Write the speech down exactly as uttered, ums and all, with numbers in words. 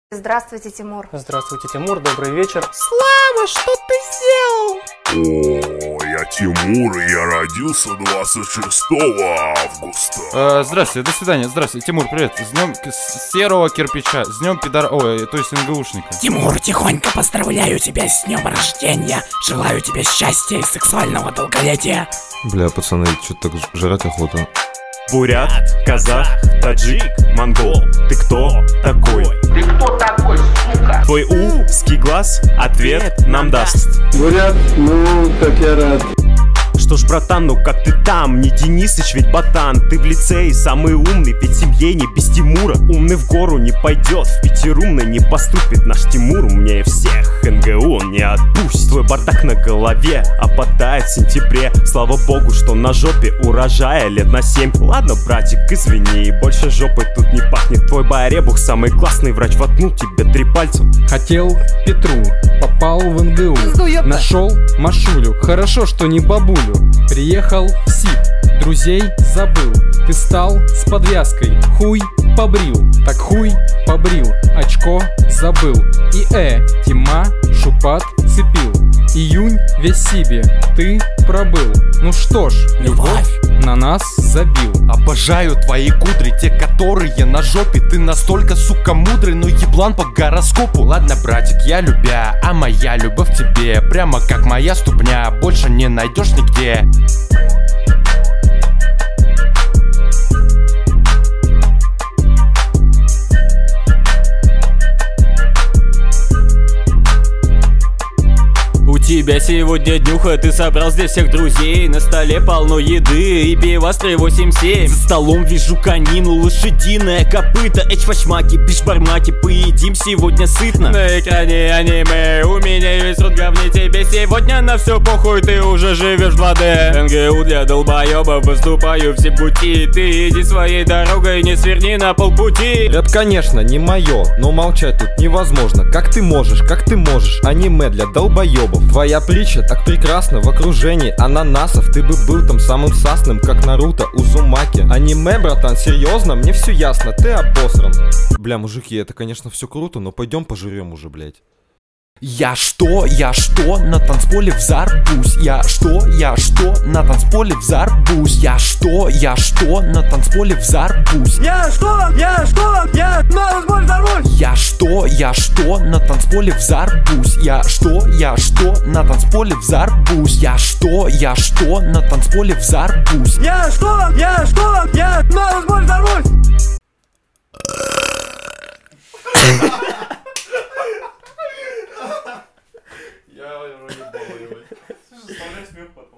Здравствуйте, Тимур. Здравствуйте, Тимур, добрый вечер. Слава, что ты сделал? О, я Тимур, и я родился двадцать шестого августа. Э, здравствуйте, до свидания, здравствуйте, Тимур, привет. С днем с серого кирпича, с днем пидор... Ой, то есть эн гэ ушника. Тимур, тихонько поздравляю тебя с днем рождения. Желаю тебе счастья и сексуального долголетия. Бля, пацаны, что-то так жрать охота. Бурят, казах, таджик, монгол. Ты кто такой? Ты кто такой, сука? Твой узкий глаз ответ нам даст. Бурят, ну, так я рад. Что ж, братан, ну как ты там? Не Денисыч, ведь ботан. Ты в лицее самый умный, ведь в семье не без Тимура. Умный в гору не пойдет, в пятерумный не поступит. Наш Тимур умнее всех, эн гэ у он не отпустит. Твой бардак на голове опадает в сентябре. Слава богу, что на жопе урожая лет на семь. Ладно, братик, извини, больше жопой тут не пахнет. Твой байребух самый классный врач, воткнул тебе три пальца. Хотел Петру, попал в эн гэ у. Нашел Машулю, хорошо, что не бабулю. Приехал в СИП, друзей забыл. Ты стал с подвязкой, хуй побрил. Так хуй побрил, очко забыл. И э, Тима шупат цепил. Июнь весь себе ты пробыл. Ну что ж, любовь на нас забил. Обожаю твои кудри, те, которые на жопе. Ты настолько, сука, мудрый, но еблан по гороскопу. Ладно, братик, я любя, а моя любовь к тебе прямо как моя ступня, больше не найдешь нигде. У тебя сегодня днюха, ты собрал здесь всех друзей. На столе полно еды и пиво с три восемь семь. За столом вижу конину, лошадиное копыто. Эчфашмаки, бишбармаки, поедим сегодня сытно. На экране аниме, у меня есть рот говни. Тебе сегодня на все похуй, ты уже живешь в два дэ. эн гэ у для долбоебов, выступаю все пути. Ты иди своей дорогой, не сверни на полпути. Это, конечно, не мое, но молчать тут невозможно. Как ты можешь, как ты можешь? Аниме для долбоебов. Твоя притча так прекрасна в окружении ананасов. Ты бы был там самым сасным, как Наруто Узумаки. Аниме, братан, серьезно? Мне все ясно, ты обосран. Бля, мужики, это, конечно, все круто, но пойдем пожрем уже, блядь. Я что, я что, на танцполе взорвусь. Я что, я что, на танцполе взорвусь. Я что, я что, на танцполе взорвусь. Я что, я что, я на танцполе взорвусь. Я что, я что, на танцполе взорвусь. Я что, я что, на танцполе взорвусь. Я что, я что, на танцполе взорвусь. Я что, я что, я на танцполе взорвусь. Я вроде был, ебать. Заставляй смех потом.